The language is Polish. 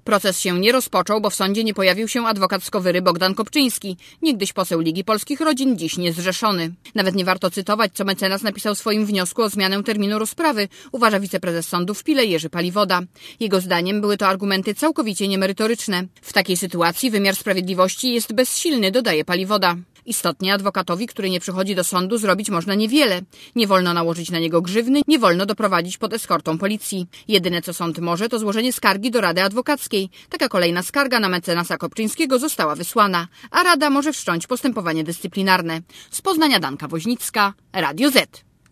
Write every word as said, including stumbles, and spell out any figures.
Proces się nie rozpoczął, bo w sądzie nie pojawił się adwokat Skowyry Bogdan Kopczyński, niegdyś poseł Ligi Polskich Rodzin, dziś niezrzeszony. Nawet nie warto cytować, co mecenas napisał w swoim wniosku o zmianę terminu rozprawy, uważa wiceprezes sądu w Pile Jerzy Paliwoda. Jego zdaniem były to argumenty całkowicie niemerytoryczne. W takiej sytuacji wymiar sprawiedliwości jest bezsilny, dodaje Paliwoda. Istotnie adwokatowi, który nie przychodzi do sądu, zrobić można niewiele. Nie wolno nałożyć na niego grzywny, nie wolno doprowadzić pod eskortą policji. Jedyne, co sąd może, to złożenie skargi do Rady Adwokackiej. Taka kolejna skarga na mecenasa Kopczyńskiego została wysłana, a Rada może wszcząć postępowanie dyscyplinarne. Z Poznania Danka Woźnicka, Radio Z.